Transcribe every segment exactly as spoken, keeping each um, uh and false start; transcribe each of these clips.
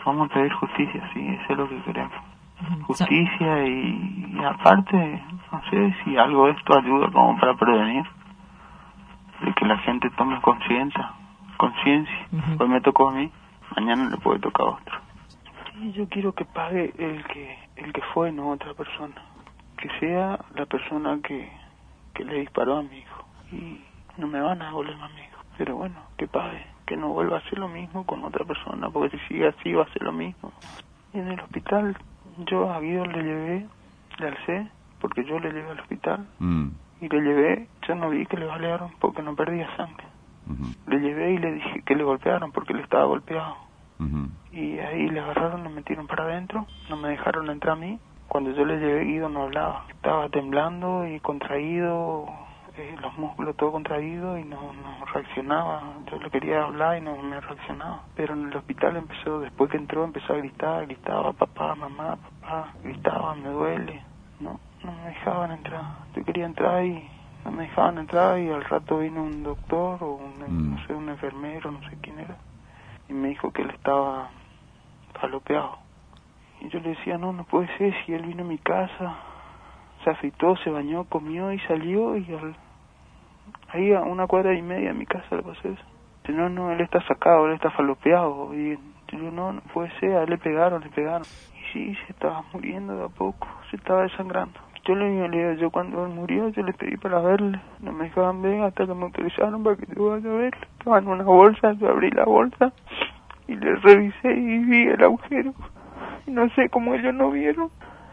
Vamos a pedir justicia, sí, eso es lo que queremos. Justicia y, y aparte, no sé si algo de esto ayuda como para prevenir, de que la gente tome conciencia, conciencia. Uh-huh. Hoy me tocó a mí, mañana le puede tocar a otro. Sí, yo quiero que pague el que el que fue, no otra persona. Que sea la persona que, que le disparó a mi hijo. Y no me van a devolver a mi hijo. Pero bueno, que pague, que no vuelva a hacer lo mismo con otra persona, porque si sigue así va a ser lo mismo. Y en el hospital yo a Guido le llevé, le alcé, porque yo le llevé al hospital. Mm. Y le llevé, yo no vi que le balearon porque no perdía sangre. Uh-huh. Le llevé y le dije que le golpearon porque él estaba golpeado. Uh-huh. Y ahí le agarraron, lo metieron para adentro, no me dejaron entrar a mí. Cuando yo le llevé, Guido no hablaba, estaba temblando y contraído, eh, los músculos todo contraídos y no, no reaccionaba. Yo le quería hablar y no me reaccionaba. Pero en el hospital empezó, después que entró, empezó a gritar, gritaba papá, mamá, papá, gritaba, me duele. No, no me dejaban entrar. Yo quería entrar y no me dejaban entrar y al rato vino un doctor o un, mm. no sé, un enfermero, no sé quién era, y me dijo que él estaba falopeado. Y yo le decía, no, no puede ser, si él vino a mi casa, se afeitó, se bañó, comió y salió y al, ahí a una cuadra y media de mi casa le pasó eso. Dice, no, no, él está sacado, él está falopeado. Y yo, no, no puede ser, a él le pegaron, le pegaron. Y sí, se estaba muriendo de a poco, se estaba desangrando. Yo le digo, yo cuando él murió, yo le pedí para verle, no me dejaban ver hasta que me autorizaron para que yo vaya a verle. Estaba en una bolsa, yo abrí la bolsa y le revisé y vi el agujero. No sé cómo ellos no vieron,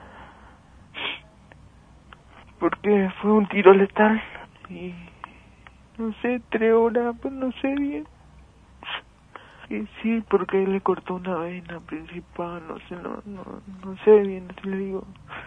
porque fue un tiro letal y no sé, tres horas, pues no sé bien. Sí, sí, porque él le cortó una vena principal, no sé, no, no, no sé bien, así le digo.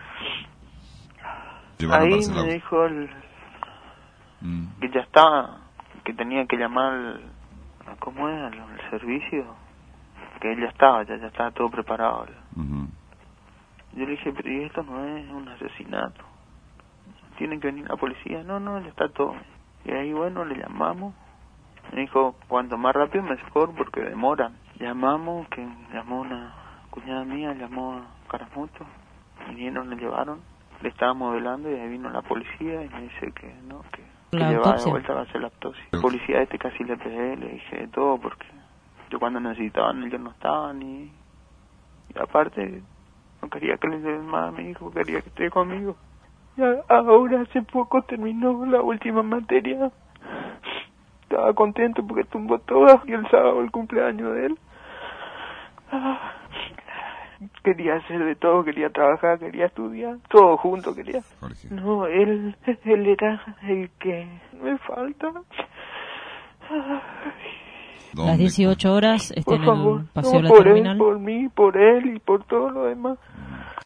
Ahí me dijo el, mm. que ya estaba, que tenía que llamar al, ¿cómo era? El servicio, que él ya estaba, ya, ya estaba todo preparado. Uh-huh. Yo le dije, pero ¿y esto no es un asesinato? ¿Tiene que venir la policía? No, no, ya está todo. Y ahí, bueno, le llamamos. Me dijo, cuanto más rápido mejor, porque demoran. Llamamos, que llamó una cuñada mía, llamó a Caramuto, vinieron, le llevaron. Le estábamos velando y ahí vino la policía y me dice que no, que, que le va de vuelta a hacer la autopsia. La policía este casi le pegué, le dije de todo, porque yo cuando necesitaban ellos no estaban y, y aparte no quería que le den más a mi hijo, quería que esté conmigo. Y a, ahora hace poco terminó la última materia, estaba contento porque tumbó todo y el sábado el cumpleaños de él. Ah. Quería hacer de todo, quería trabajar, quería estudiar, todo junto quería. Jorge. No, él, él era el que me falta. Las dieciocho horas está en el paseo no, de la por terminal. Él, por mí, por él y por todo lo demás.